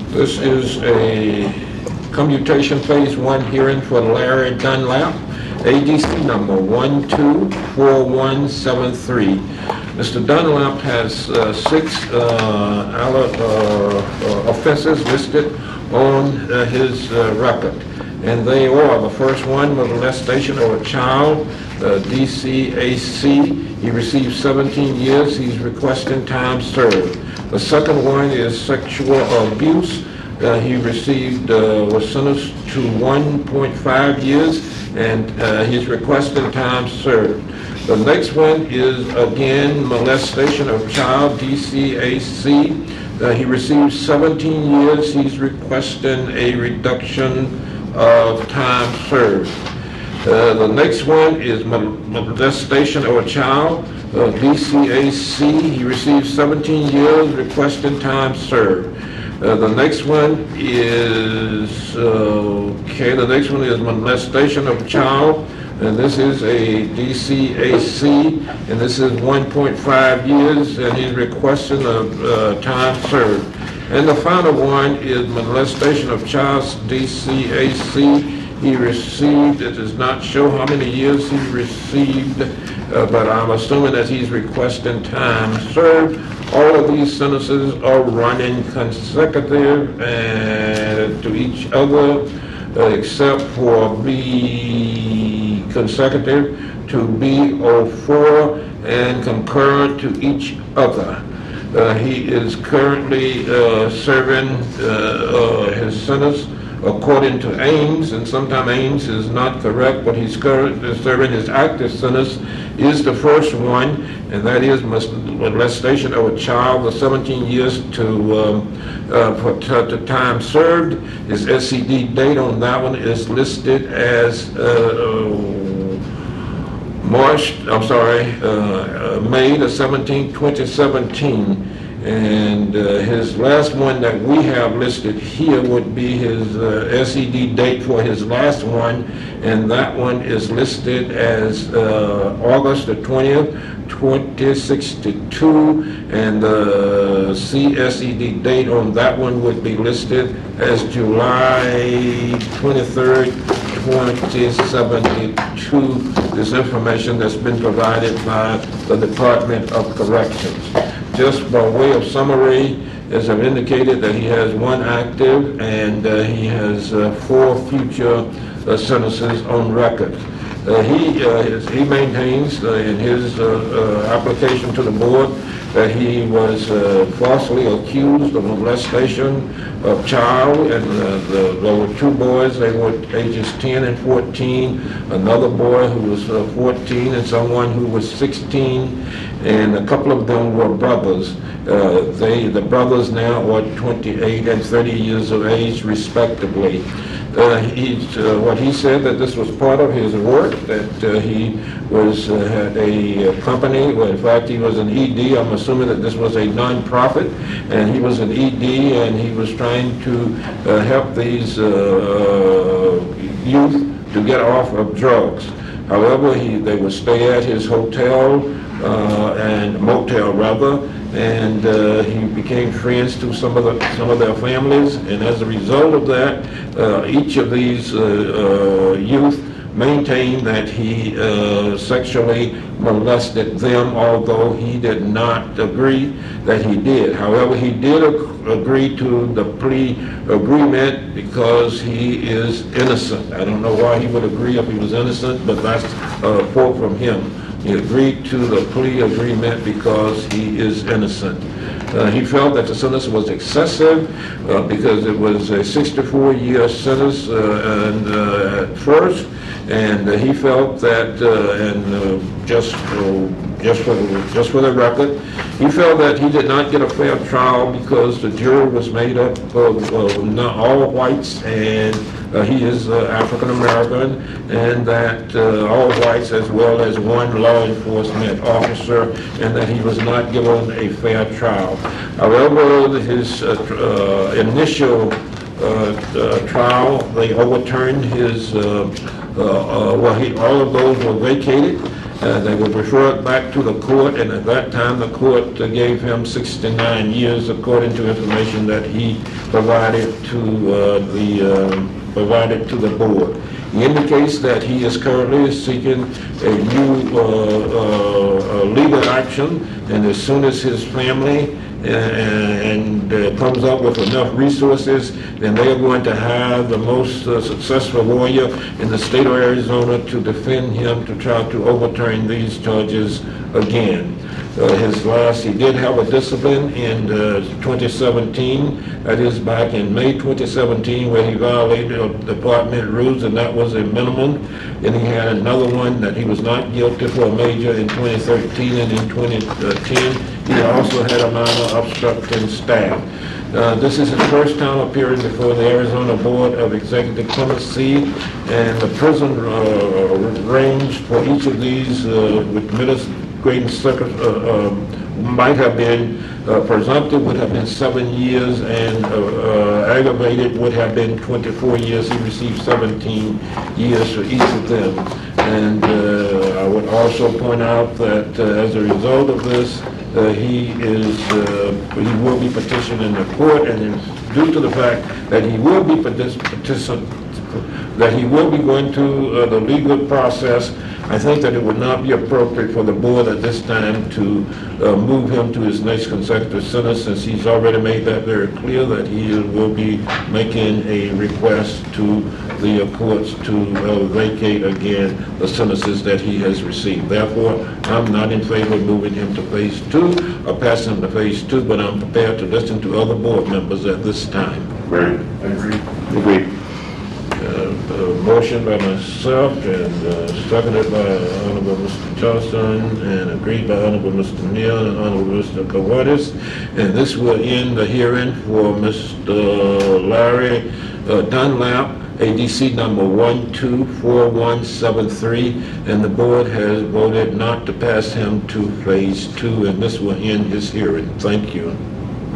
This is a commutation phase 1 hearing for Larry Dunlap, ADC number 124173. Mr. Dunlap has 6 offenses listed on his record, and they are: the first one, molestation of a child, DCAC. He received 17 years. He's requesting time served. The second one is sexual abuse. He was sentenced to 1.5 years, and he's requesting time served. The next one is, again, molestation of child, DCAC. He received 17 years. He's requesting a reduction of time served. The next one is molestation of a child, DCAC. He received 17 years, requesting time served. The next one is molestation of a child, and this is a DCAC, and this is 1.5 years, and he's requesting a time served. And the final one is molestation of child, DCAC. He received, it does not show how many years he received, but I'm assuming that he's requesting time served. All of these sentences are running consecutive to each other, except for B consecutive to B04 and concurrent to each other. He is currently serving his sentence according to Ames, and sometimes Ames is not correct, but he's currently serving his active sentence is the first one, and that is molestation of a child. The 17 years to time served. His SED date on that one is listed as May the 17th, 2017. And his last one that we have listed here would be his SED date for his last one, and that one is listed as August the 20th, 2062, and the CSED date on that one would be listed as July 23rd, 2072. This information that's been provided by the Department of Corrections. Just by way of summary, as I've indicated, that he has 1 active and he has 4 future sentences on record. He maintains in his application to the board that he was falsely accused of molestation of child, and there were 2 boys. They were ages 10 and 14, another boy who was 14 and someone who was 16, and a couple of them were brothers. The brothers now are 28 and 30 years of age respectively. What he said, that this was part of his work, that he had a company. Well, in fact, he was an ED. I'm assuming that this was a non-profit, and he was an ED, and he was trying to help these youth to get off of drugs. However, they would stay at his hotel and motel rather, and he became friends to some of their families, and as a result of that, each of these youth maintained that he sexually molested them, although he did not agree that he did. However, he did agree to the plea agreement because he is innocent. I don't know why he would agree if he was innocent, but that's a quote from him. He agreed to the plea agreement because he is innocent. He felt that the sentence was excessive because it was a 64-year sentence at first, and he felt that, just for the record, he felt that he did not get a fair trial because the jury was made up of not all whites, and he is African American, and that all whites, as well as 1 law enforcement officer, and that he was not given a fair trial. However, his initial trial, they overturned his, all of those were vacated, They were referred back to the court, and at that time, the court gave him 69 years, according to information that he provided to the board. He indicates that he is currently seeking a new legal action, and as soon as his family comes up with enough resources, then they are going to have the most successful lawyer in the state of Arizona to defend him to try to overturn these charges again. He did have a discipline in 2017, that is back in May 2017, where he violated department rules, and that was a minimum. Then he had another one that he was not guilty for a major in 2013, and in 2010 he also had a minor obstructing staff. This is his first time appearing before the Arizona Board of Executive Clemency, and the prison range for each of these with grading might have been presumptive would have been 7 years, and aggravated would have been 24 years. He received 17 years for each of them. And I would also point out that as a result of this, he will be petitioning the court, and due to the fact that he will be going through the legal process, I think that it would not be appropriate for the board at this time to move him to his next consecutive sentence, since he's already made that very clear that he will be making a request to the courts to vacate again the sentences that he has received. Therefore, I'm not in favor of moving him to phase 2 or passing him to phase 2, but I'm prepared to listen to other board members at this time. Right. I agree. Agreed. Motion by myself and seconded by Honorable Mr. Johnson and agreed by Honorable Mr. Neal and Honorable Mr. Kawadis. And this will end the hearing for Mr. Larry Dunlap, ADC number 124173, and the board has voted not to pass him to phase 2, and this will end his hearing. Thank you.